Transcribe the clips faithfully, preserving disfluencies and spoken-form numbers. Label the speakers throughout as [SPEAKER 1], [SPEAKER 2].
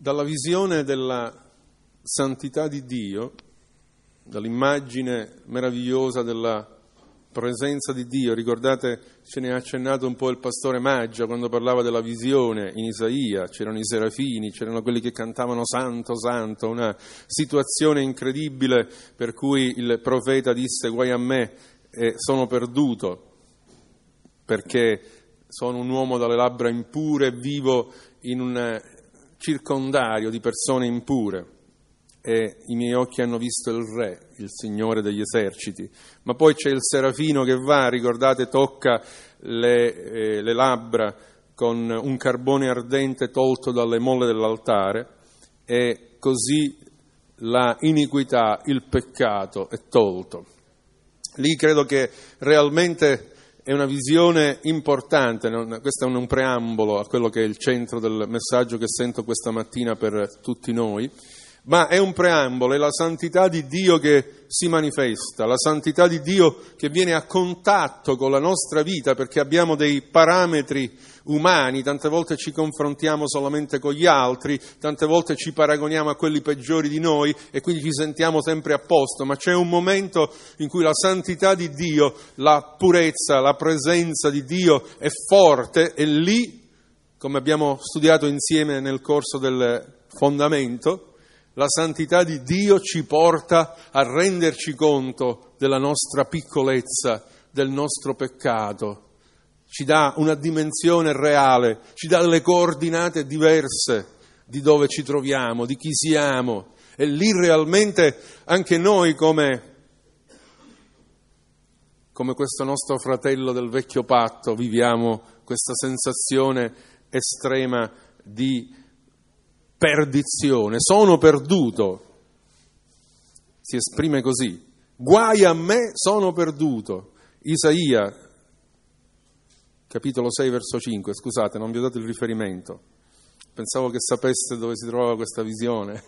[SPEAKER 1] Dalla visione della santità di Dio, dall'immagine meravigliosa della presenza di Dio, ricordate, ce ne ha accennato un po' il pastore Maggia quando parlava della visione in Isaia, c'erano i serafini, c'erano quelli che cantavano Santo, Santo, una situazione incredibile per cui il profeta disse: guai a me, eh, sono perduto, perché sono un uomo dalle labbra impure, vivo in un circondario di persone impure. E i miei occhi hanno visto il Re, il Signore degli eserciti. Ma poi c'è il serafino che va, ricordate, tocca le, eh, le labbra con un carbone ardente tolto dalle molle dell'altare, e così la iniquità, il peccato è tolto. Lì credo che realmente è una visione importante, non, questo è un, un preambolo a quello che è il centro del messaggio che sento questa mattina per tutti noi. Ma è un preambolo, è la santità di Dio che si manifesta, la santità di Dio che viene a contatto con la nostra vita, perché abbiamo dei parametri umani, tante volte ci confrontiamo solamente con gli altri, tante volte ci paragoniamo a quelli peggiori di noi e quindi ci sentiamo sempre a posto, ma c'è un momento in cui la santità di Dio, la purezza, la presenza di Dio è forte, e lì, come abbiamo studiato insieme nel corso del fondamento, la santità di Dio ci porta a renderci conto della nostra piccolezza, del nostro peccato. Ci dà una dimensione reale, ci dà delle coordinate diverse di dove ci troviamo, di chi siamo. E lì realmente anche noi, come, come questo nostro fratello del vecchio patto, viviamo questa sensazione estrema di perdizione. Sono perduto, si esprime così: guai a me, sono perduto. Isaia, capitolo sei, verso cinque, scusate, non vi ho dato il riferimento, pensavo che sapeste dove si trovava questa visione.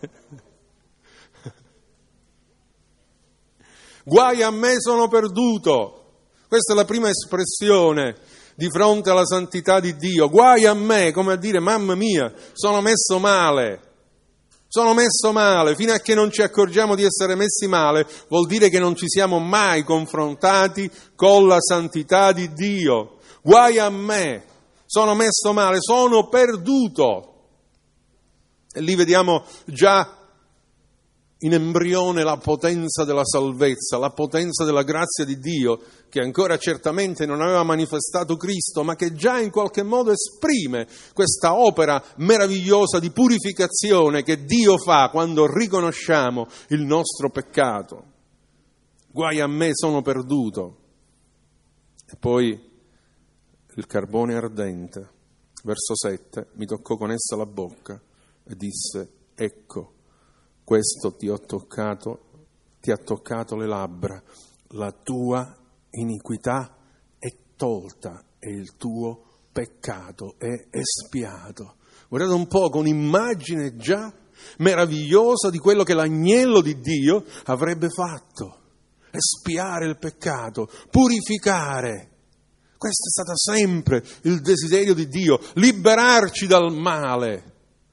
[SPEAKER 1] Guai a me, sono perduto. Questa è la prima espressione di fronte alla santità di Dio. Guai a me, come a dire: mamma mia, sono messo male, sono messo male. Fino a che non ci accorgiamo di essere messi male, vuol dire che non ci siamo mai confrontati con la santità di Dio. Guai a me, sono messo male, sono perduto. E lì vediamo già in embrione la potenza della salvezza, la potenza della grazia di Dio, che ancora certamente non aveva manifestato Cristo, ma che già in qualche modo esprime questa opera meravigliosa di purificazione che Dio fa quando riconosciamo il nostro peccato. Guai a me, sono perduto. E poi il carbone ardente, verso sette, mi toccò con essa la bocca e disse: ecco, questo ti ho toccato, ti ha toccato le labbra, la tua iniquità è tolta e il tuo peccato è espiato. Guardate un po', con un'immagine già meravigliosa di quello che l'agnello di Dio avrebbe fatto: espiare il peccato, purificare. Questo è stato sempre il desiderio di Dio, liberarci dal male.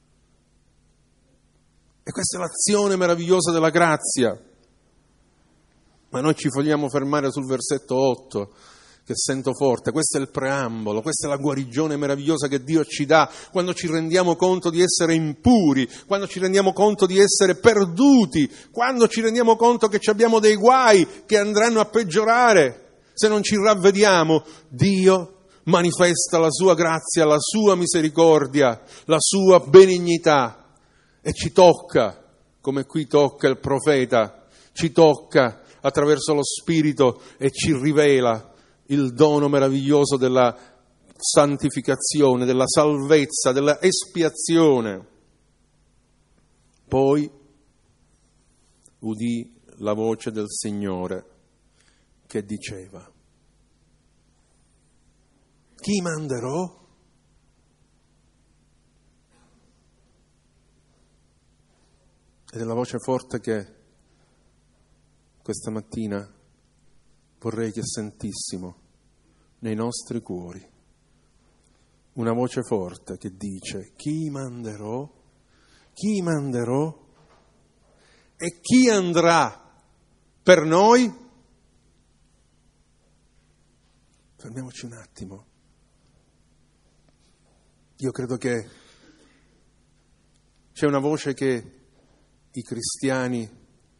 [SPEAKER 1] E questa è l'azione meravigliosa della grazia. Ma noi ci vogliamo fermare sul versetto otto, che sento forte. Questo è il preambolo, questa è la guarigione meravigliosa che Dio ci dà quando ci rendiamo conto di essere impuri, quando ci rendiamo conto di essere perduti, quando ci rendiamo conto che abbiamo dei guai che andranno a peggiorare. Se non ci ravvediamo, Dio manifesta la sua grazia, la sua misericordia, la sua benignità. E ci tocca, come qui tocca il profeta, ci tocca attraverso lo Spirito e ci rivela il dono meraviglioso della santificazione, della salvezza, della espiazione. Poi udì la voce del Signore che diceva: chi manderò? Ed è la voce forte che questa mattina vorrei che sentissimo nei nostri cuori. Una voce forte che dice: chi manderò? chi manderò? E chi andrà per noi? Fermiamoci un attimo. Io credo che c'è una voce che i cristiani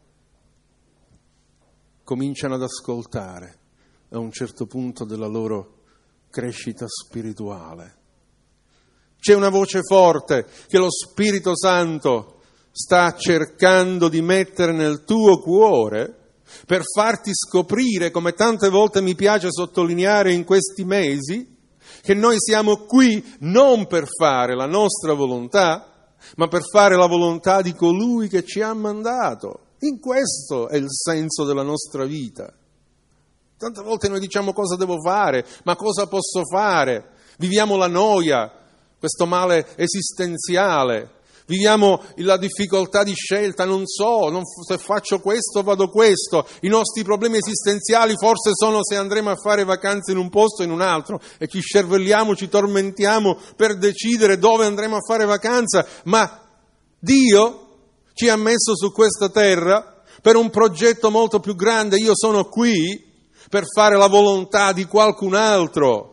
[SPEAKER 1] cominciano ad ascoltare a un certo punto della loro crescita spirituale. C'è una voce forte che lo Spirito Santo sta cercando di mettere nel tuo cuore per farti scoprire, come tante volte mi piace sottolineare in questi mesi, che noi siamo qui non per fare la nostra volontà, ma per fare la volontà di colui che ci ha mandato. In questo è il senso della nostra vita. Tante volte noi diciamo cosa devo fare, ma cosa posso fare? Viviamo la noia, questo male esistenziale, viviamo la difficoltà di scelta, non so, non, se faccio questo vado questo, i nostri problemi esistenziali forse sono se andremo a fare vacanze in un posto o in un altro e ci scervelliamo, ci tormentiamo per decidere dove andremo a fare vacanza, ma Dio ci ha messo su questa terra per un progetto molto più grande. Io sono qui per fare la volontà di qualcun altro.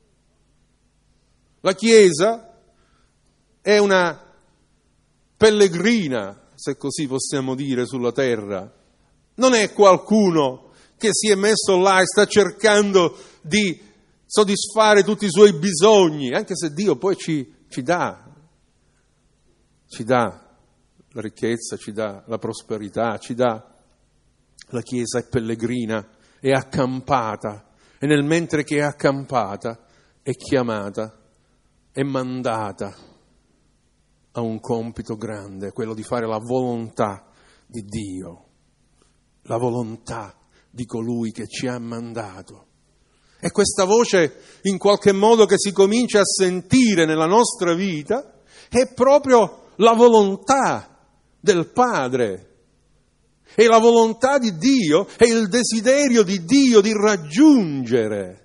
[SPEAKER 1] La Chiesa è una pellegrina, se così possiamo dire, sulla terra. Non è qualcuno che si è messo là e sta cercando di soddisfare tutti i suoi bisogni, anche se Dio poi ci, ci dà, ci dà la ricchezza, ci dà la prosperità, ci dà. La Chiesa è pellegrina, è accampata, e nel mentre che è accampata è chiamata, è mandata a un compito grande, quello di fare la volontà di Dio, la volontà di colui che ci ha mandato. E questa voce, in qualche modo, che si comincia a sentire nella nostra vita, è proprio la volontà del Padre. E la volontà di Dio è il desiderio di Dio di raggiungere,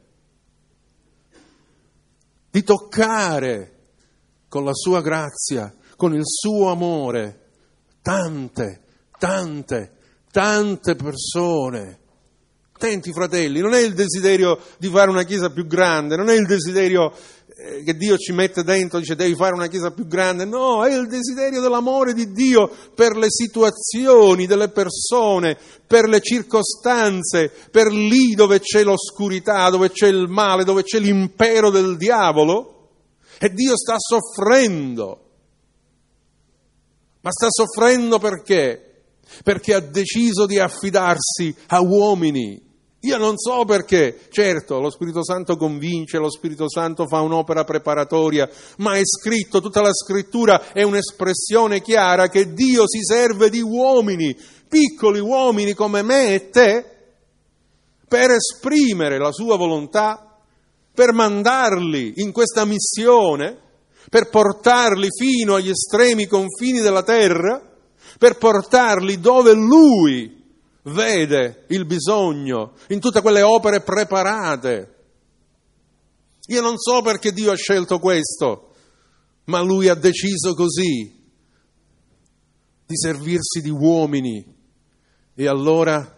[SPEAKER 1] di toccare con la sua grazia, con il suo amore, tante, tante, tante persone. Attenti, fratelli, non è il desiderio di fare una chiesa più grande, non è il desiderio che Dio ci mette dentro, dice devi fare una chiesa più grande, no, è il desiderio dell'amore di Dio per le situazioni delle persone, per le circostanze, per lì dove c'è l'oscurità, dove c'è il male, dove c'è l'impero del diavolo, e Dio sta soffrendo. Ma sta soffrendo perché? Perché ha deciso di affidarsi a uomini. Io non so perché, certo, lo Spirito Santo convince, lo Spirito Santo fa un'opera preparatoria, ma è scritto, tutta la scrittura è un'espressione chiara che Dio si serve di uomini, piccoli uomini come me e te, per esprimere la sua volontà, per mandarli in questa missione, per portarli fino agli estremi confini della terra, per portarli dove Lui vede il bisogno, in tutte quelle opere preparate. Io non so perché Dio ha scelto questo, ma Lui ha deciso così, di servirsi di uomini. E allora,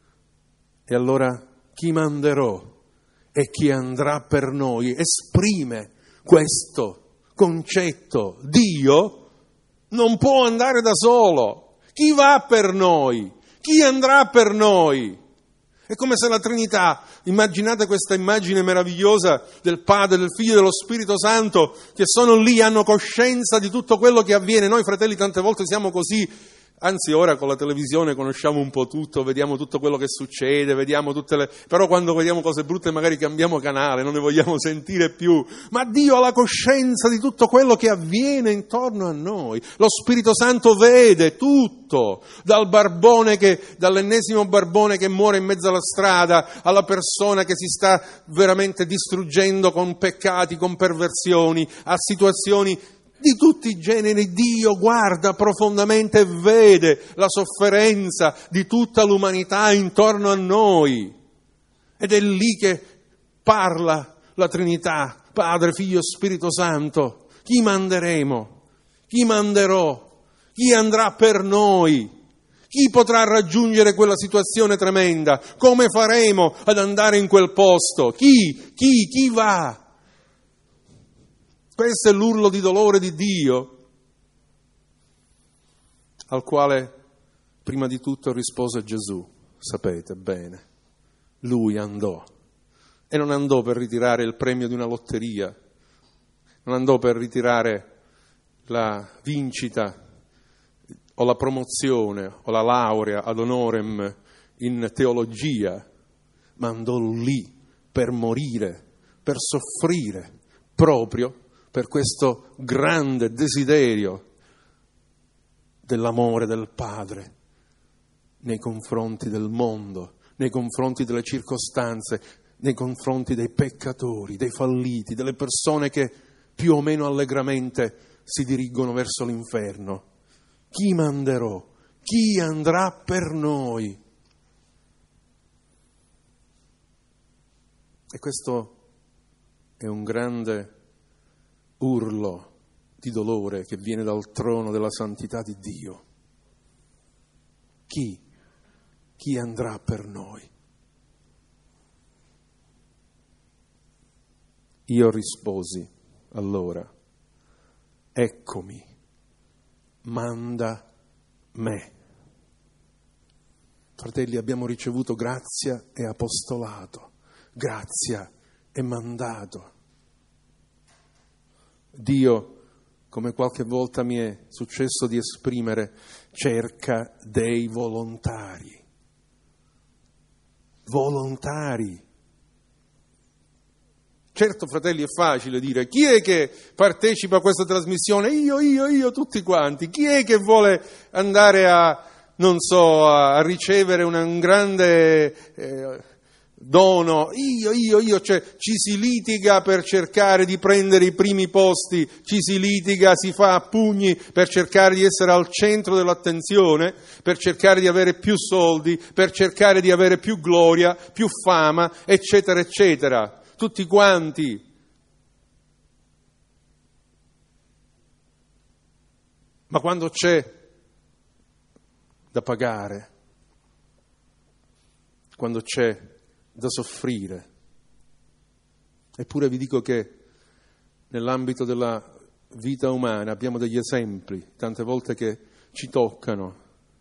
[SPEAKER 1] e allora chi manderò e chi andrà per noi? Esprime questo concetto. Dio non può andare da solo. Chi va per noi? Chi andrà per noi? È come se la Trinità, immaginate questa immagine meravigliosa del Padre, del Figlio e dello Spirito Santo, che sono lì, hanno coscienza di tutto quello che avviene. Noi fratelli tante volte siamo così, anzi ora con la televisione conosciamo un po' tutto, vediamo tutto quello che succede, vediamo tutte le... però quando vediamo cose brutte magari cambiamo canale, non ne vogliamo sentire più. Ma Dio ha la coscienza di tutto quello che avviene intorno a noi. Lo Spirito Santo vede tutto, dal barbone che, dall'ennesimo barbone che muore in mezzo alla strada, alla persona che si sta veramente distruggendo con peccati, con perversioni, a situazioni di tutti i generi. Dio guarda profondamente e vede la sofferenza di tutta l'umanità intorno a noi. Ed è lì che parla la Trinità, Padre, Figlio e Spirito Santo. Chi manderemo? Chi manderò? Chi andrà per noi? Chi potrà raggiungere quella situazione tremenda? Come faremo ad andare in quel posto? Chi? Chi? Chi va? Questo è l'urlo di dolore di Dio, al quale prima di tutto rispose Gesù. Sapete bene, lui andò. E non andò per ritirare il premio di una lotteria, non andò per ritirare la vincita o la promozione o la laurea ad honorem in teologia, ma andò lì per morire, per soffrire, proprio per questo grande desiderio dell'amore del Padre nei confronti del mondo, nei confronti delle circostanze, nei confronti dei peccatori, dei falliti, delle persone che più o meno allegramente si dirigono verso l'inferno. Chi manderò? Chi andrà per noi? E questo è un grande urlo di dolore che viene dal trono della santità di Dio. Chi? Chi andrà per noi? Io risposi allora, eccomi, manda me. Fratelli, abbiamo ricevuto grazia e apostolato, grazia e mandato. Dio, come qualche volta mi è successo di esprimere, cerca dei volontari. Volontari. Certo, fratelli, è facile dire chi è che partecipa a questa trasmissione? Io, io, io, tutti quanti. Chi è che vuole andare a, non so, a ricevere una, un grande eh, dono? Io, io, io. Cioè, ci si litiga per cercare di prendere i primi posti, ci si litiga, si fa a pugni per cercare di essere al centro dell'attenzione, per cercare di avere più soldi, per cercare di avere più gloria, più fama, eccetera, eccetera. Tutti quanti. Ma quando c'è da pagare, quando c'è da soffrire, eppure vi dico che nell'ambito della vita umana abbiamo degli esempi, tante volte che ci toccano,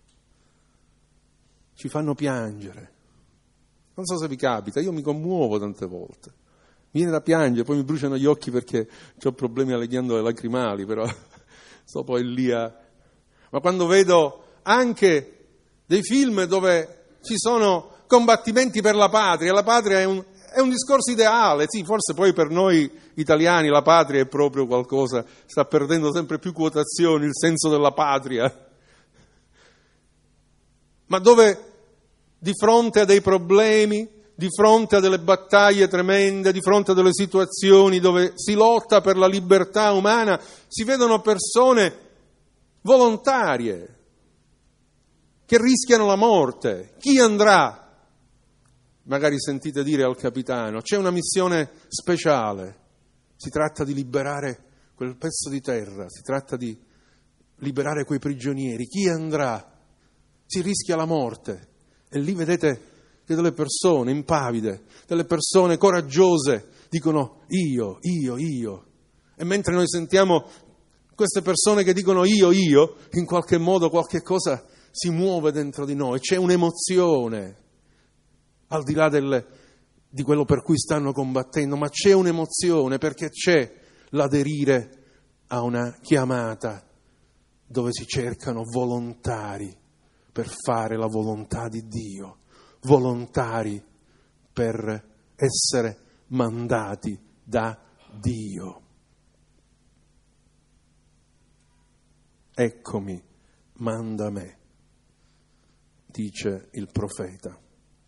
[SPEAKER 1] ci fanno piangere. Non so se vi capita, io mi commuovo tante volte. Mi viene da piangere, poi mi bruciano gli occhi perché ho problemi alle ghiandole lacrimali, però sto poi lì a... Ma quando vedo anche dei film dove ci sono combattimenti per la patria, la patria è un, è un discorso ideale, sì, forse poi per noi italiani la patria è proprio qualcosa, sta perdendo sempre più quotazioni il senso della patria, ma dove di fronte a dei problemi, di fronte a delle battaglie tremende, di fronte a delle situazioni dove si lotta per la libertà umana, si vedono persone volontarie che rischiano la morte. Chi andrà? Magari sentite dire al capitano, c'è una missione speciale, si tratta di liberare quel pezzo di terra, si tratta di liberare quei prigionieri. Chi andrà? Si rischia la morte. E lì vedete che delle persone impavide, delle persone coraggiose dicono io, io, io. E mentre noi sentiamo queste persone che dicono io, io, in qualche modo qualche cosa si muove dentro di noi, c'è un'emozione, al di là del, di quello per cui stanno combattendo, ma c'è un'emozione perché c'è l'aderire a una chiamata dove si cercano volontari per fare la volontà di Dio, volontari per essere mandati da Dio. Eccomi, manda me, dice il profeta.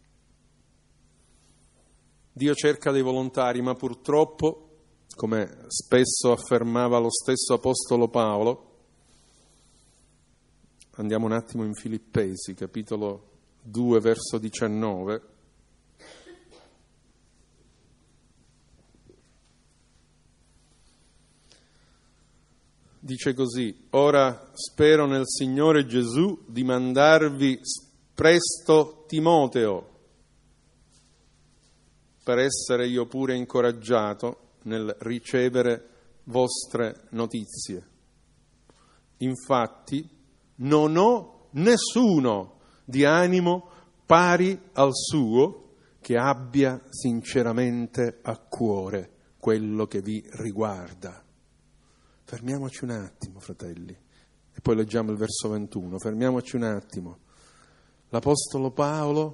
[SPEAKER 1] Dio cerca dei volontari, ma purtroppo, come spesso affermava lo stesso Apostolo Paolo, andiamo un attimo in Filippesi, capitolo due, verso diciannove. dice così: ora spero nel Signore Gesù di mandarvi presto Timoteo, per essere io pure incoraggiato nel ricevere vostre notizie. Infatti non ho nessuno di animo pari al suo che abbia sinceramente a cuore quello che vi riguarda. Fermiamoci un attimo, fratelli, e poi leggiamo il verso ventuno. Fermiamoci un attimo. L'Apostolo Paolo,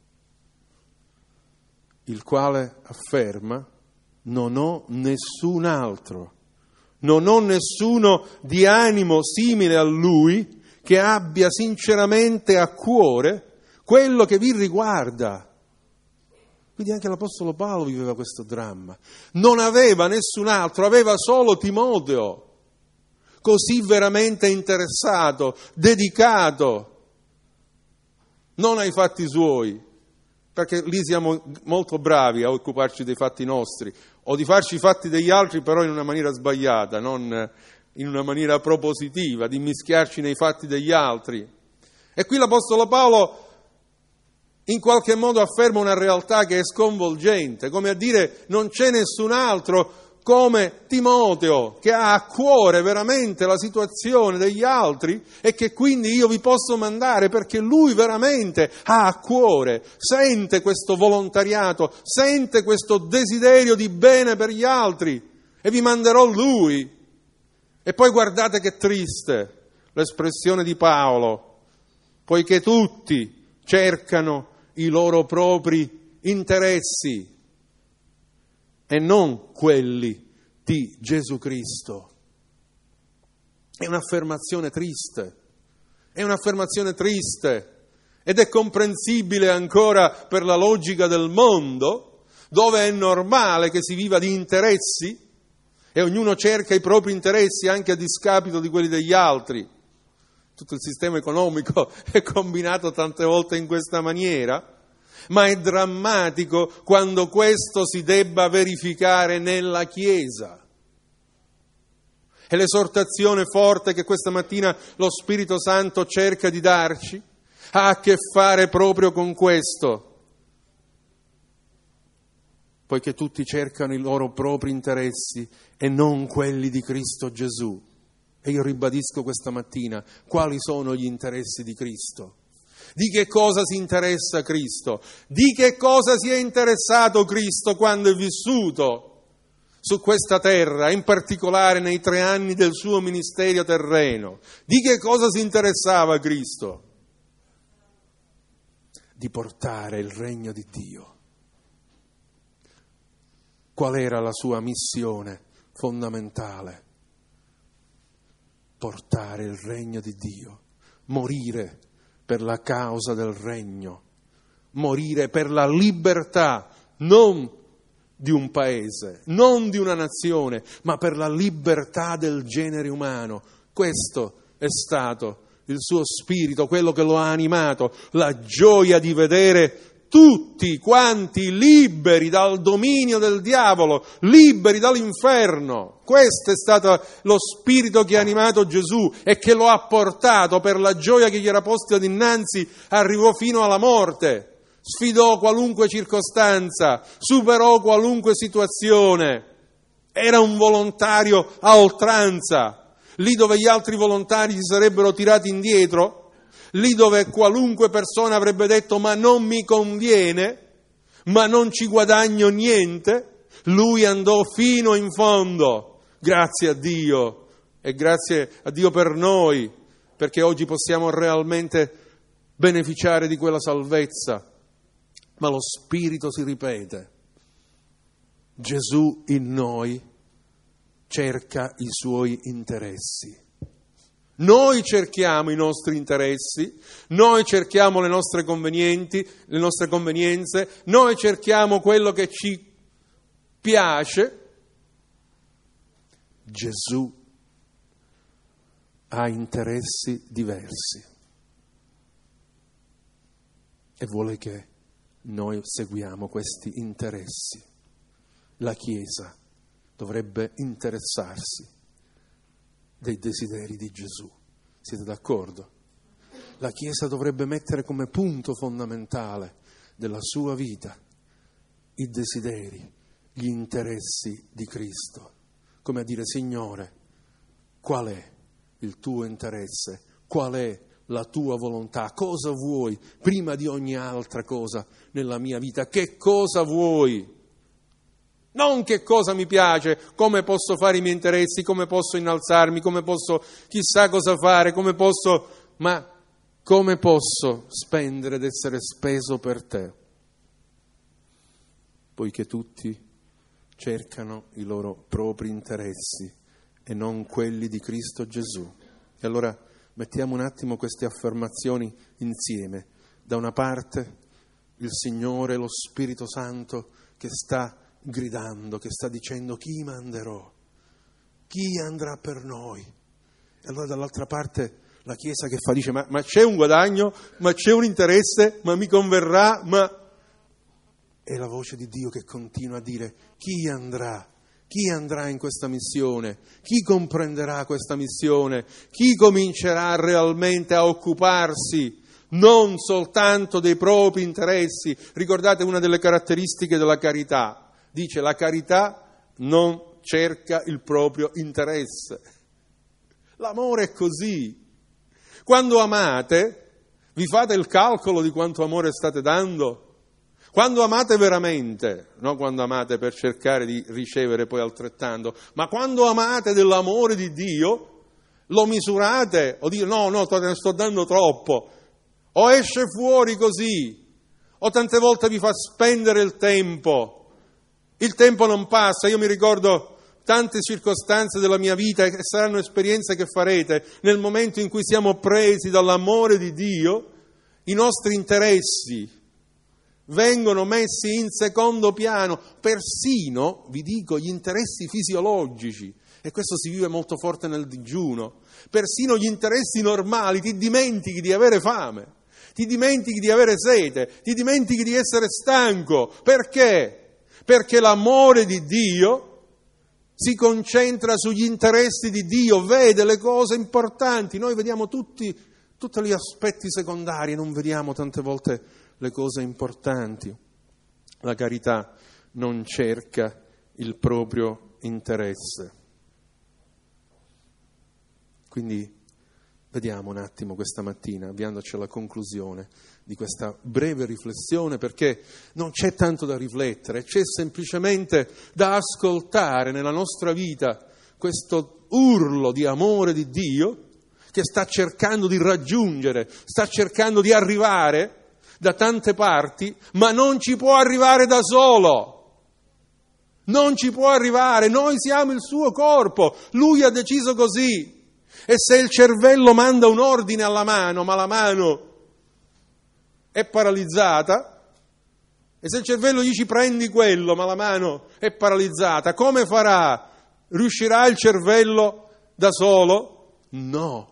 [SPEAKER 1] il quale afferma: non ho nessun altro, non ho nessuno di animo simile a lui che abbia sinceramente a cuore quello che vi riguarda. Quindi anche l'Apostolo Paolo viveva questo dramma. Non aveva nessun altro, aveva solo Timoteo, così veramente interessato, dedicato, non ai fatti suoi, perché lì siamo molto bravi a occuparci dei fatti nostri, o di farci i fatti degli altri, però in una maniera sbagliata, non in una maniera propositiva, di mischiarci nei fatti degli altri. E qui l'Apostolo Paolo in qualche modo afferma una realtà che è sconvolgente, come a dire: non c'è nessun altro come Timoteo che ha a cuore veramente la situazione degli altri e che quindi io vi posso mandare, perché lui veramente ha a cuore, sente questo volontariato, sente questo desiderio di bene per gli altri, e vi manderò lui. E poi guardate che triste l'espressione di Paolo: poiché tutti cercano i loro propri interessi e non quelli di Gesù Cristo. È un'affermazione triste, è un'affermazione triste ed è comprensibile ancora per la logica del mondo, dove è normale che si viva di interessi e ognuno cerca i propri interessi anche a discapito di quelli degli altri. Tutto il sistema economico è combinato tante volte in questa maniera, ma è drammatico quando questo si debba verificare nella Chiesa. E l'esortazione forte che questa mattina lo Spirito Santo cerca di darci ha a che fare proprio con questo. Poiché tutti cercano i loro propri interessi e non quelli di Cristo Gesù. E io ribadisco questa mattina: quali sono gli interessi di Cristo? Di che cosa si interessa Cristo? Di che cosa si è interessato Cristo quando è vissuto su questa terra, in particolare nei tre anni del suo ministero terreno? Di che cosa si interessava Cristo? Di portare il regno di Dio. Qual era la sua missione fondamentale? Portare il regno di Dio, morire per la causa del regno, morire per la libertà, non di un paese, non di una nazione, ma per la libertà del genere umano. Questo è stato il suo spirito, quello che lo ha animato, la gioia di vedere tutti quanti liberi dal dominio del diavolo, liberi dall'inferno. Questo è stato lo spirito che ha animato Gesù e che lo ha portato, per la gioia che gli era posta dinanzi, arrivò fino alla morte, sfidò qualunque circostanza, superò qualunque situazione. Era un volontario a oltranza, lì dove gli altri volontari si sarebbero tirati indietro, lì dove qualunque persona avrebbe detto ma non mi conviene, ma non ci guadagno niente, lui andò fino in fondo. Grazie a Dio e grazie a Dio per noi, perché oggi possiamo realmente beneficiare di quella salvezza. Ma lo Spirito si ripete. Gesù in noi cerca i suoi interessi. Noi cerchiamo i nostri interessi, noi cerchiamo le nostre convenienti, le nostre convenienze, noi cerchiamo quello che ci piace. Gesù ha interessi diversi e vuole che noi seguiamo questi interessi. La Chiesa dovrebbe interessarsi dei desideri di Gesù. Siete d'accordo? La Chiesa dovrebbe mettere come punto fondamentale della sua vita i desideri, gli interessi di Cristo. Come a dire: Signore, qual è il tuo interesse? Qual è la tua volontà? Cosa vuoi prima di ogni altra cosa nella mia vita? Che cosa vuoi? Non che cosa mi piace, come posso fare i miei interessi, come posso innalzarmi, come posso chissà cosa fare, come posso, ma come posso spendere ed essere speso per te? Poiché tutti cercano i loro propri interessi e non quelli di Cristo Gesù. E allora mettiamo un attimo queste affermazioni insieme. Da una parte il Signore, lo Spirito Santo che sta gridando, che sta dicendo: chi manderò? Chi andrà per noi? E allora dall'altra parte la Chiesa che fa, dice: ma, ma c'è un guadagno, ma c'è un interesse, ma mi converrà, ma... E la voce di Dio che continua a dire: chi andrà? Chi andrà in questa missione? Chi comprenderà questa missione? Chi comincerà realmente a occuparsi non soltanto dei propri interessi? Ricordate una delle caratteristiche della carità. Dice: la carità non cerca il proprio interesse. L'amore è così. Quando amate, vi fate il calcolo di quanto amore state dando? Quando amate veramente, non quando amate per cercare di ricevere poi altrettanto, ma quando amate dell'amore di Dio, lo misurate o dite: no, no, ne sto dando troppo, o esce fuori così, o tante volte vi fa spendere il tempo. Il tempo non passa. Io mi ricordo tante circostanze della mia vita, e saranno esperienze che farete, nel momento in cui siamo presi dall'amore di Dio, i nostri interessi vengono messi in secondo piano, persino, vi dico, gli interessi fisiologici, e questo si vive molto forte nel digiuno, persino gli interessi normali, ti dimentichi di avere fame, ti dimentichi di avere sete, ti dimentichi di essere stanco. Perché? Perché l'amore di Dio si concentra sugli interessi di Dio, vede le cose importanti. Noi vediamo tutti, tutti gli aspetti secondari, non vediamo tante volte le cose importanti. La carità non cerca il proprio interesse. Quindi vediamo un attimo questa mattina, avviandoci alla conclusione di questa breve riflessione, perché non c'è tanto da riflettere, c'è semplicemente da ascoltare nella nostra vita questo urlo di amore di Dio che sta cercando di raggiungere, sta cercando di arrivare da tante parti, ma non ci può arrivare da solo. Non ci può arrivare, noi siamo il suo corpo, lui ha deciso così. E se il cervello manda un ordine alla mano, ma la mano è paralizzata, e se il cervello dice prendi quello, ma la mano è paralizzata, come farà? Riuscirà il cervello da solo? No.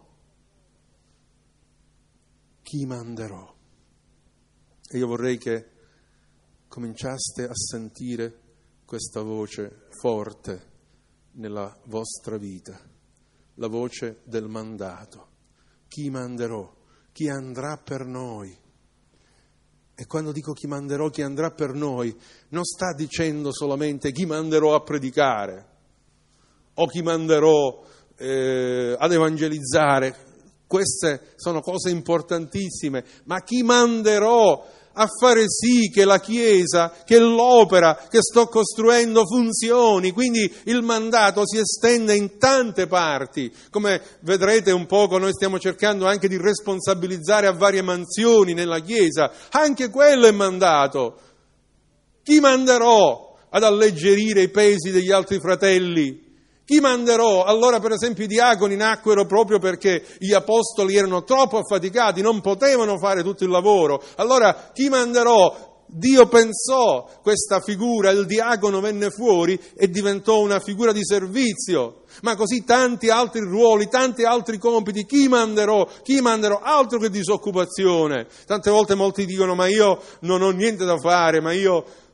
[SPEAKER 1] Chi manderò? E io vorrei che cominciaste a sentire questa voce forte nella vostra vita, la voce del mandato. Chi manderò? Chi andrà per noi? E quando dico chi manderò, chi andrà per noi, non sta dicendo solamente chi manderò a predicare o chi manderò eh, ad evangelizzare. Queste sono cose importantissime, ma chi manderò a fare sì che la Chiesa, che l'opera che sto costruendo funzioni. Quindi il mandato si estende in tante parti. Come vedrete un poco, noi stiamo cercando anche di responsabilizzare a varie mansioni nella Chiesa. Anche quello è mandato. Chi manderò ad alleggerire i pesi degli altri fratelli? Chi manderò? Allora, per esempio, i diaconi nacquero proprio perché gli apostoli erano troppo affaticati, non potevano fare tutto il lavoro. Allora, chi manderò? Dio pensò questa figura, il diacono venne fuori e diventò una figura di servizio. Ma così tanti altri ruoli, tanti altri compiti. Chi manderò? Chi manderò? Altro che disoccupazione. Tante volte molti dicono: ma io non ho niente da fare, ma io...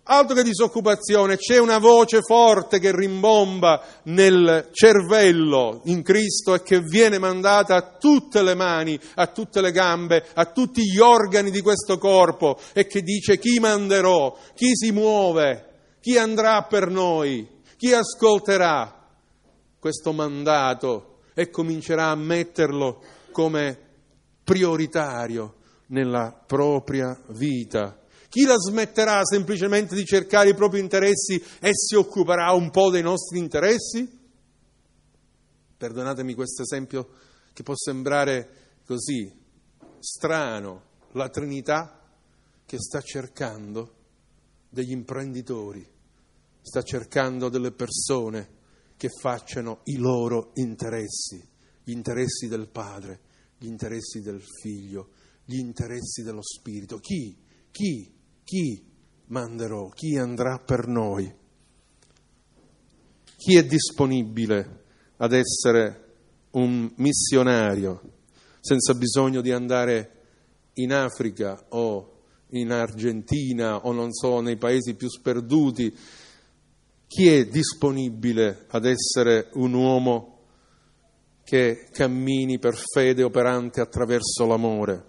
[SPEAKER 1] Altro che disoccupazione, c'è una voce forte che rimbomba nel cervello in Cristo e che viene mandata a tutte le mani, a tutte le gambe, a tutti gli organi di questo corpo e che dice: chi manderò, chi si muove, chi andrà per noi, chi ascolterà questo mandato e comincerà a metterlo come prioritario nella propria vita. Chi la smetterà semplicemente di cercare i propri interessi e si occuperà un po' dei nostri interessi? Perdonatemi questo esempio che può sembrare così strano. La Trinità che sta cercando degli imprenditori, sta cercando delle persone che facciano i loro interessi, gli interessi del Padre, gli interessi del Figlio, gli interessi dello Spirito. Chi? Chi? Chi manderò? Chi andrà per noi? Chi è disponibile ad essere un missionario senza bisogno di andare in Africa o in Argentina o non so, nei paesi più sperduti? Chi è disponibile ad essere un uomo che cammini per fede operante attraverso l'amore?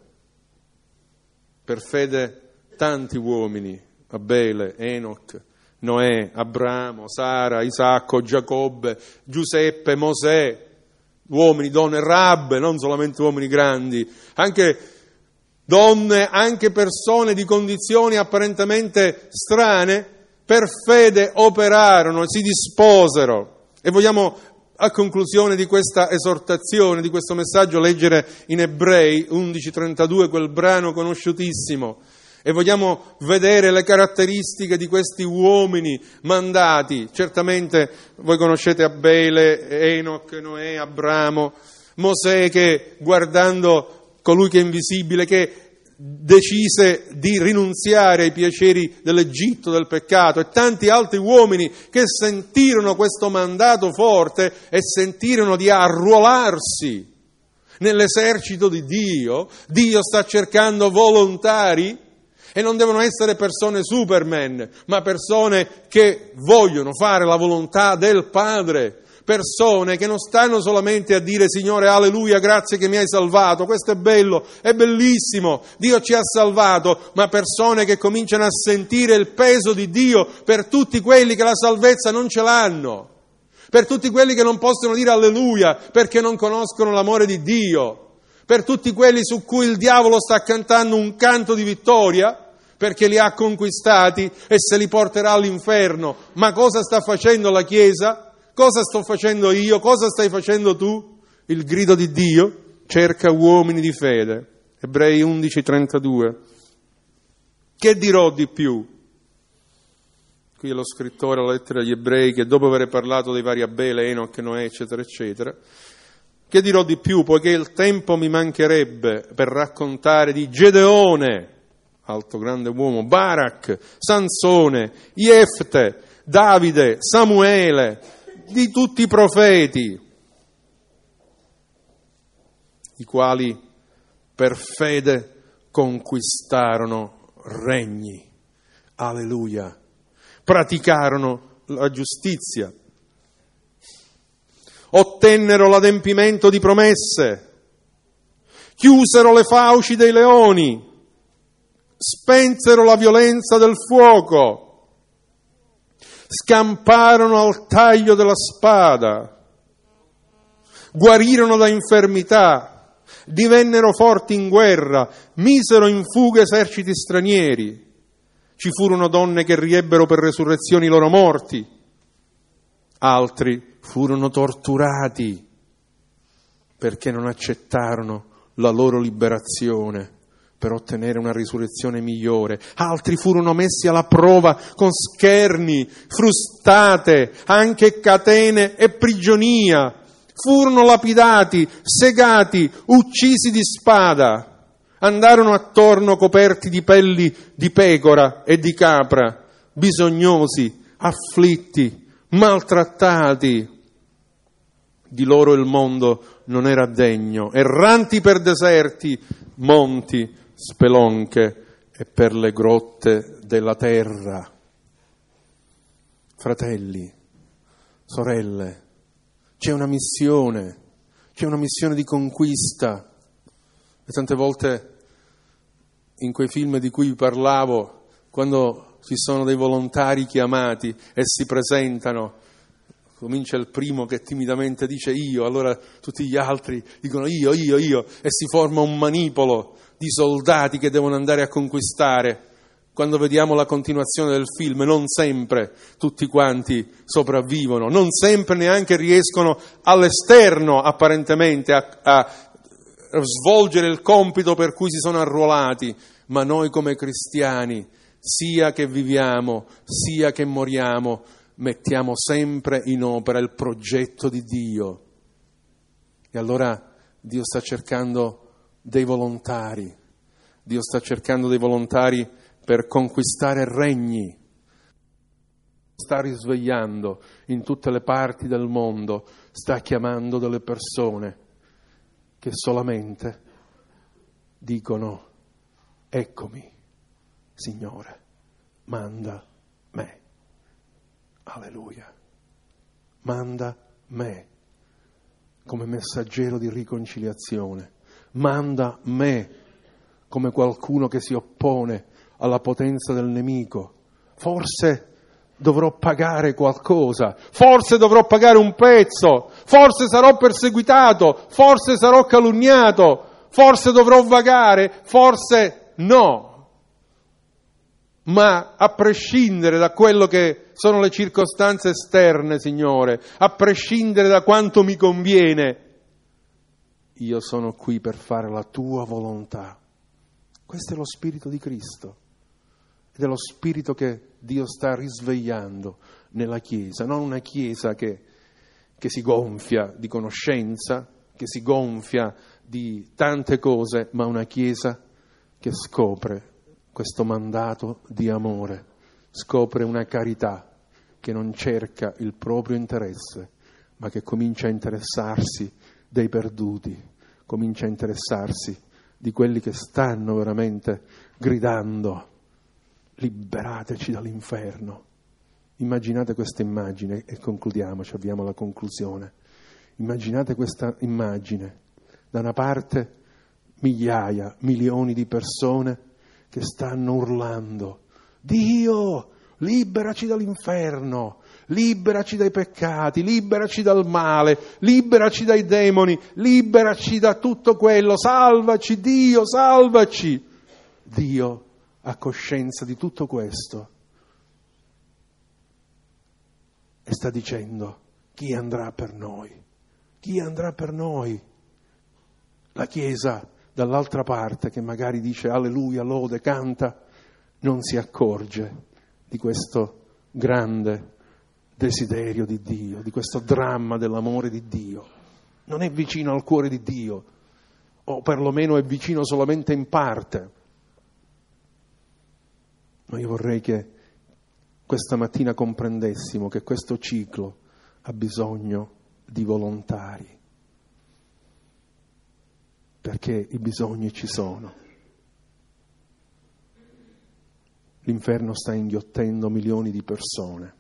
[SPEAKER 1] Per fede tanti uomini, Abele, Enoch, Noè, Abramo, Sara, Isacco, Giacobbe, Giuseppe, Mosè, uomini, donne, Rabbe, non solamente uomini grandi, anche donne, anche persone di condizioni apparentemente strane, per fede operarono, si disposero. E vogliamo, a conclusione di questa esortazione, di questo messaggio, leggere in Ebrei undici trentadue quel brano conosciutissimo. E vogliamo vedere le caratteristiche di questi uomini mandati. Certamente voi conoscete Abele, Enoch, Noè, Abramo, Mosè che guardando colui che è invisibile, che decise di rinunziare ai piaceri dell'Egitto, del peccato, e tanti altri uomini che sentirono questo mandato forte e sentirono di arruolarsi nell'esercito di Dio. Dio sta cercando volontari. E non devono essere persone superman, ma persone che vogliono fare la volontà del Padre, persone che non stanno solamente a dire: Signore, alleluia, grazie che mi hai salvato, questo è bello, è bellissimo, Dio ci ha salvato, ma persone che cominciano a sentire il peso di Dio per tutti quelli che la salvezza non ce l'hanno, per tutti quelli che non possono dire alleluia perché non conoscono l'amore di Dio, per tutti quelli su cui il diavolo sta cantando un canto di vittoria perché li ha conquistati e se li porterà all'inferno. Ma cosa sta facendo la Chiesa? Cosa sto facendo io? Cosa stai facendo tu? Il grido di Dio cerca uomini di fede. Ebrei undici trentadue. Che dirò di più? Qui è lo scrittore alla lettera agli Ebrei che dopo aver parlato dei vari Abele, Enoch, Noè, eccetera, eccetera, che dirò di più, poiché il tempo mi mancherebbe per raccontare di Gedeone, alto grande uomo, Barak, Sansone, Jefte, Davide, Samuele, di tutti i profeti, i quali per fede conquistarono regni, alleluia, praticarono la giustizia, ottennero l'adempimento di promesse, chiusero le fauci dei leoni, spensero la violenza del fuoco, scamparono al taglio della spada, guarirono da infermità, divennero forti in guerra, misero in fuga eserciti stranieri. Ci furono donne che riebbero per resurrezione i loro morti, altri furono torturati perché non accettarono la loro liberazione per ottenere una risurrezione migliore. Altri furono messi alla prova con scherni, frustate, anche catene e prigionia. Furono lapidati, segati, uccisi di spada. Andarono attorno coperti di pelli di pecora e di capra, bisognosi, afflitti, maltrattati. Di loro il mondo non era degno, erranti per deserti, monti, spelonche e per le grotte della terra. Fratelli, sorelle, c'è una missione, c'è una missione di conquista. E tante volte in quei film di cui vi parlavo, quando ci sono dei volontari chiamati e si presentano, comincia il primo che timidamente dice io, allora tutti gli altri dicono io, io, io, e si forma un manipolo di soldati che devono andare a conquistare. Quando vediamo la continuazione del film, non sempre tutti quanti sopravvivono, non sempre neanche riescono all'esterno apparentemente a, a svolgere il compito per cui si sono arruolati, ma noi come cristiani, sia che viviamo, sia che moriamo, mettiamo sempre in opera il progetto di Dio. E allora Dio sta cercando dei volontari, Dio sta cercando dei volontari per conquistare regni, sta risvegliando in tutte le parti del mondo, sta chiamando delle persone che solamente dicono eccomi, Signore, manda me. Alleluia. Manda me come messaggero di riconciliazione. Manda me come qualcuno che si oppone alla potenza del nemico. Forse dovrò pagare qualcosa, forse dovrò pagare un prezzo, forse sarò perseguitato, forse sarò calunniato, forse dovrò vagare, forse no. Ma a prescindere da quello che sono le circostanze esterne, Signore, a prescindere da quanto mi conviene, io sono qui per fare la Tua volontà. Questo è lo Spirito di Cristo. Ed è lo Spirito che Dio sta risvegliando nella Chiesa, non una Chiesa che, che si gonfia di conoscenza, che si gonfia di tante cose, ma una Chiesa che scopre questo mandato di amore, scopre una carità che non cerca il proprio interesse, ma che comincia a interessarsi dei perduti, comincia a interessarsi di quelli che stanno veramente gridando liberateci dall'inferno. Immaginate questa immagine, e concludiamo, ci avviamo alla conclusione. Immaginate questa immagine, da una parte migliaia, milioni di persone che stanno urlando, Dio, liberaci dall'inferno, liberaci dai peccati, liberaci dal male, liberaci dai demoni, liberaci da tutto quello, salvaci Dio, salvaci. Dio ha coscienza di tutto questo e sta dicendo, chi andrà per noi? Chi andrà per noi? La Chiesa dall'altra parte che magari dice alleluia, lode, canta, non si accorge di questo grande desiderio di Dio, di questo dramma dell'amore di Dio. Non è vicino al cuore di Dio, o perlomeno è vicino solamente in parte. Ma io vorrei che questa mattina comprendessimo che questo ciclo ha bisogno di volontari, perché i bisogni ci sono. L'inferno sta inghiottendo milioni di persone.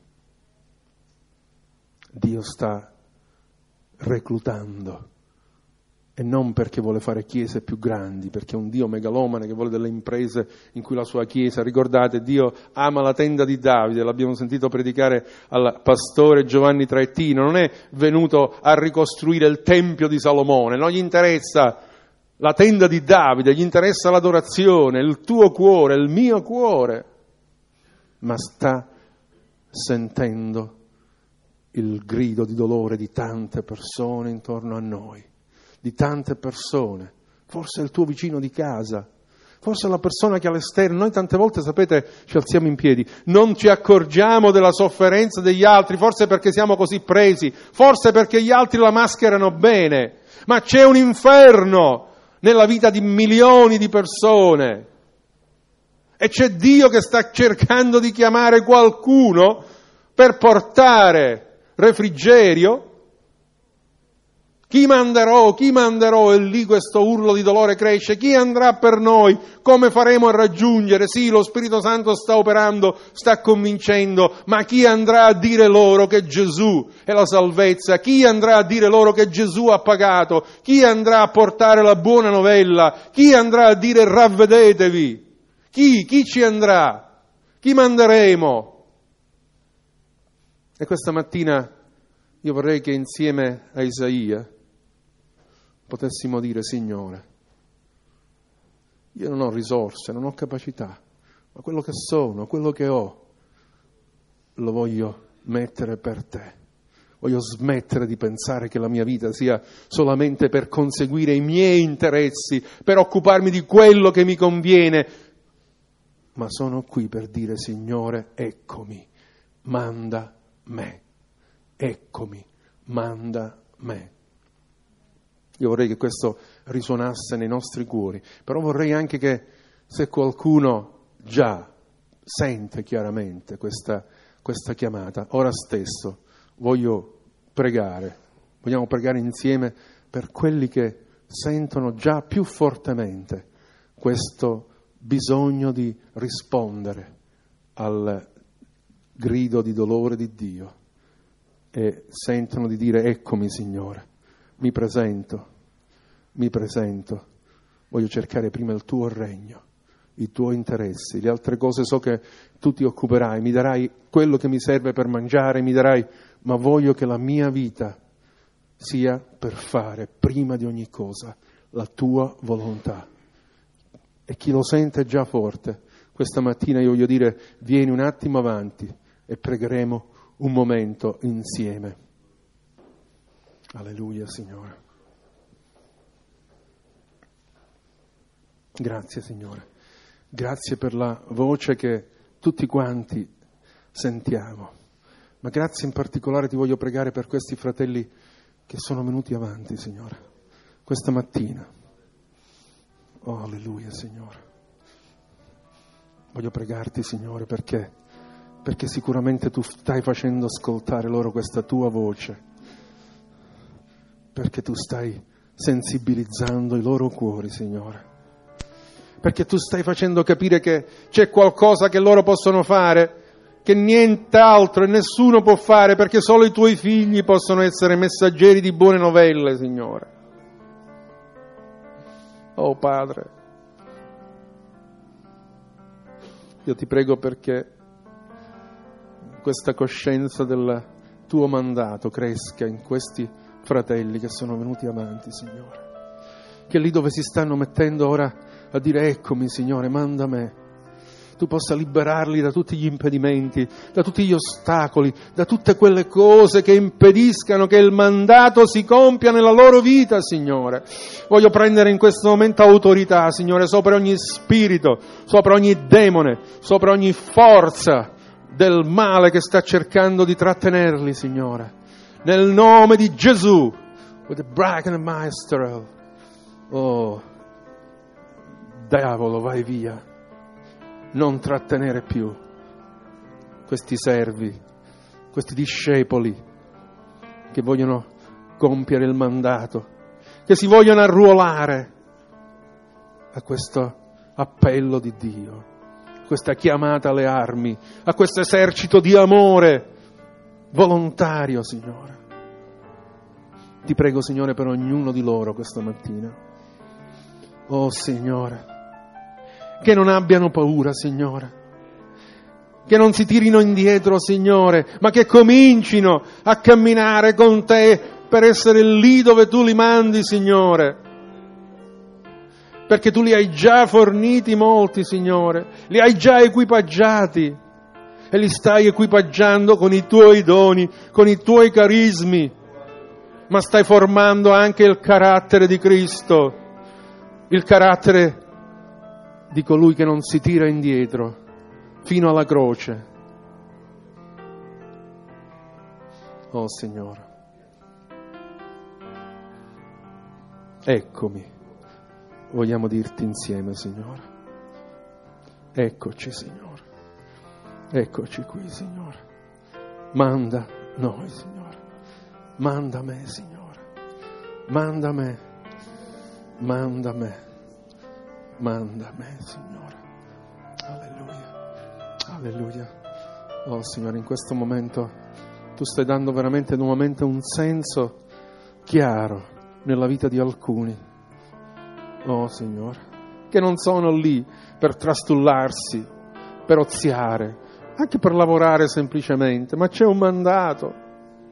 [SPEAKER 1] Dio sta reclutando, e non perché vuole fare chiese più grandi, perché è un Dio megalomane che vuole delle imprese in cui la sua chiesa, ricordate, Dio ama la tenda di Davide, l'abbiamo sentito predicare al pastore Giovanni Traettino, non è venuto a ricostruire il tempio di Salomone, non gli interessa la tenda di Davide, gli interessa l'adorazione, il tuo cuore, il mio cuore, ma sta sentendo il grido di dolore di tante persone intorno a noi, di tante persone, forse il tuo vicino di casa, forse la persona che è all'esterno. Noi tante volte, sapete, ci alziamo in piedi, non ci accorgiamo della sofferenza degli altri, forse perché siamo così presi, forse perché gli altri la mascherano bene, ma c'è un inferno nella vita di milioni di persone e c'è Dio che sta cercando di chiamare qualcuno per portare refrigerio Chi manderò? Chi manderò? E lì questo urlo di dolore cresce. Chi andrà per noi? Come faremo a raggiungere? Sì, lo Spirito Santo sta operando, sta convincendo, ma chi andrà a dire loro che Gesù è la salvezza? Chi andrà a dire loro che Gesù ha pagato? Chi andrà a portare la buona novella? Chi andrà a dire ravvedetevi? Chi? Chi ci andrà? Chi manderemo? E questa mattina io vorrei che insieme a Isaia potessimo dire: Signore, io non ho risorse, non ho capacità, ma quello che sono, quello che ho, lo voglio mettere per te. Voglio smettere di pensare che la mia vita sia solamente per conseguire i miei interessi, per occuparmi di quello che mi conviene, ma sono qui per dire: Signore, eccomi, manda me, eccomi, manda me. Io vorrei che questo risuonasse nei nostri cuori, però vorrei anche che, se qualcuno già sente chiaramente questa, questa chiamata, ora stesso voglio pregare, vogliamo pregare insieme per quelli che sentono già più fortemente questo bisogno di rispondere al grido di dolore di Dio e sentono di dire: eccomi Signore, mi presento, mi presento, voglio cercare prima il tuo regno, i tuoi interessi, le altre cose so che tu ti occuperai, mi darai quello che mi serve per mangiare, mi darai, ma voglio che la mia vita sia per fare prima di ogni cosa la tua volontà. E chi lo sente già forte, questa mattina io voglio dire: vieni un attimo avanti e pregheremo un momento insieme. Alleluia, Signore. Grazie, Signore. Grazie per la voce che tutti quanti sentiamo. Ma grazie in particolare ti voglio pregare per questi fratelli che sono venuti avanti, Signore, questa mattina. Oh, alleluia, Signore. Voglio pregarti, Signore, perché, perché sicuramente tu stai facendo ascoltare loro questa tua voce. Perché tu stai sensibilizzando i loro cuori, Signore. Perché tu stai facendo capire che c'è qualcosa che loro possono fare, che nient'altro e nessuno può fare, perché solo i tuoi figli possono essere messaggeri di buone novelle, Signore. Oh Padre, io ti prego perché questa coscienza del tuo mandato cresca in questi fratelli che sono venuti avanti, Signore, che lì dove si stanno mettendo ora a dire eccomi Signore, manda me, tu possa liberarli da tutti gli impedimenti, da tutti gli ostacoli, da tutte quelle cose che impediscano che il mandato si compia nella loro vita, Signore. Voglio prendere in questo momento autorità, Signore, sopra ogni spirito, sopra ogni demone, sopra ogni forza del male che sta cercando di trattenerli, Signore. Nel nome di Gesù, with the bracken and maestro. Oh, diavolo, vai via. Non trattenere più questi servi, questi discepoli che vogliono compiere il mandato, che si vogliono arruolare a questo appello di Dio, questa chiamata alle armi, a questo esercito di amore volontario, Signore. Ti prego, Signore, per ognuno di loro questa mattina. Oh, Signore, che non abbiano paura, Signore, che non si tirino indietro, Signore, ma che comincino a camminare con Te per essere lì dove Tu li mandi, Signore. Perché Tu li hai già forniti molti, Signore, li hai già equipaggiati e li stai equipaggiando con i Tuoi doni, con i Tuoi carismi, ma stai formando anche il carattere di Cristo, il carattere di colui che non si tira indietro fino alla croce. Oh Signore, eccomi, vogliamo dirti insieme, Signore. Eccoci, Signore. Eccoci qui, Signore. Manda noi, Signore. Manda me, Signore. Manda me, manda me, manda me, Signore. Alleluia, alleluia. Oh Signore, in questo momento Tu stai dando veramente nuovamente un senso chiaro nella vita di alcuni. Oh Signore, che non sono lì per trastullarsi, per oziare, anche per lavorare semplicemente, ma c'è un mandato.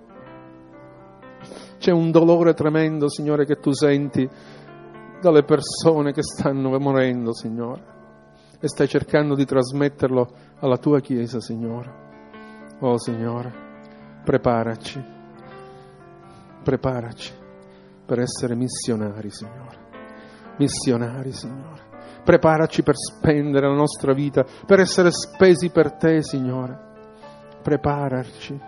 [SPEAKER 1] C'è un dolore tremendo, Signore, che Tu senti dalle persone che stanno morendo, Signore, e stai cercando di trasmetterlo alla Tua Chiesa, Signore. Oh Signore, preparaci, preparaci per essere missionari, Signore, missionari, Signore. Preparaci per spendere la nostra vita, per essere spesi per Te, Signore. Preparaci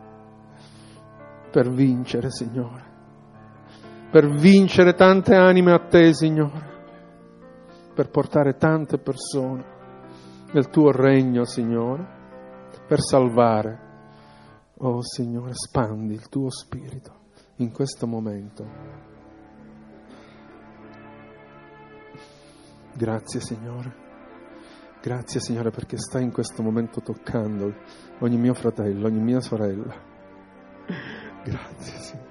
[SPEAKER 1] per vincere, Signore, per vincere tante anime a Te, Signore, per portare tante persone nel Tuo regno, Signore, per salvare. Oh Signore, spandi il Tuo Spirito in questo momento. Grazie, Signore. Grazie, Signore, perché stai in questo momento toccando ogni mio fratello, ogni mia sorella. Grazie, Signore.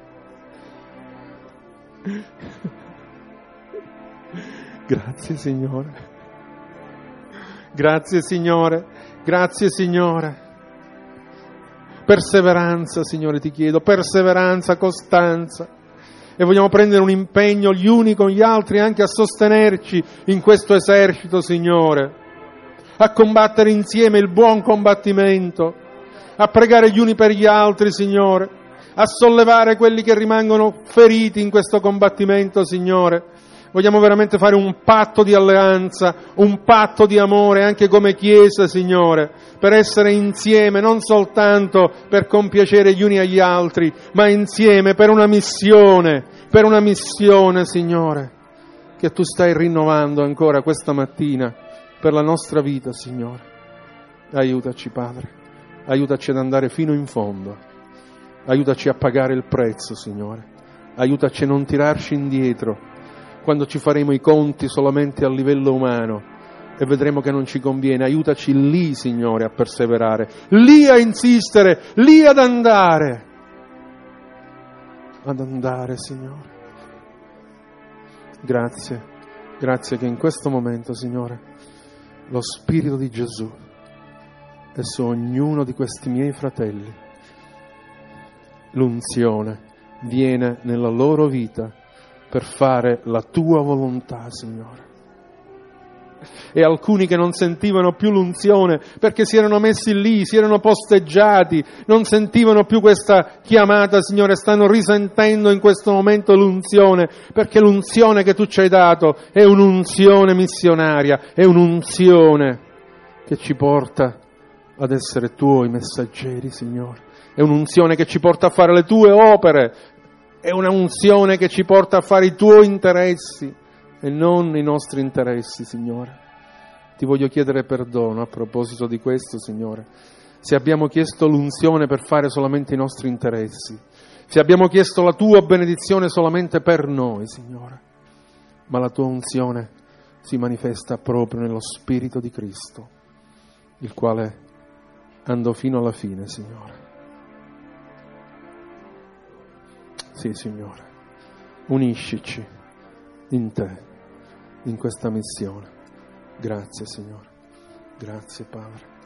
[SPEAKER 1] Grazie, Signore. Grazie, Signore. Grazie, Signore. Perseveranza, Signore, ti chiedo. Perseveranza, costanza. E vogliamo prendere un impegno gli uni con gli altri anche a sostenerci in questo esercito, Signore. A combattere insieme il buon combattimento. A pregare gli uni per gli altri, Signore. A sollevare quelli che rimangono feriti in questo combattimento, Signore. Vogliamo veramente fare un patto di alleanza, un patto di amore anche come Chiesa, Signore, per essere insieme, non soltanto per compiacere gli uni agli altri, ma insieme per una missione, per una missione, Signore, che Tu stai rinnovando ancora questa mattina per la nostra vita, Signore. Aiutaci, Padre, aiutaci ad andare fino in fondo. Aiutaci a pagare il prezzo, Signore. Aiutaci a non tirarci indietro quando ci faremo i conti solamente a livello umano e vedremo che non ci conviene. Aiutaci lì, Signore, a perseverare, lì a insistere, lì ad andare. Ad andare, Signore. Grazie, grazie che in questo momento, Signore, lo Spirito di Gesù è su ognuno di questi miei fratelli. L'unzione viene nella loro vita per fare la Tua volontà, Signore. E alcuni che non sentivano più l'unzione perché si erano messi lì, si erano posteggiati, non sentivano più questa chiamata, Signore, stanno risentendo in questo momento l'unzione, perché l'unzione che Tu ci hai dato è un'unzione missionaria, è un'unzione che ci porta ad essere Tuoi messaggeri, Signore. È un'unzione che ci porta a fare le Tue opere, è una unzione che ci porta a fare i Tuoi interessi e non i nostri interessi, Signore. Ti voglio chiedere perdono a proposito di questo, Signore. Se abbiamo chiesto l'unzione per fare solamente i nostri interessi, se abbiamo chiesto la Tua benedizione solamente per noi, Signore, ma la Tua unzione si manifesta proprio nello Spirito di Cristo, il quale andò fino alla fine, Signore. Sì, Signore, uniscici in Te, in questa missione. Grazie, Signore. Grazie, Padre.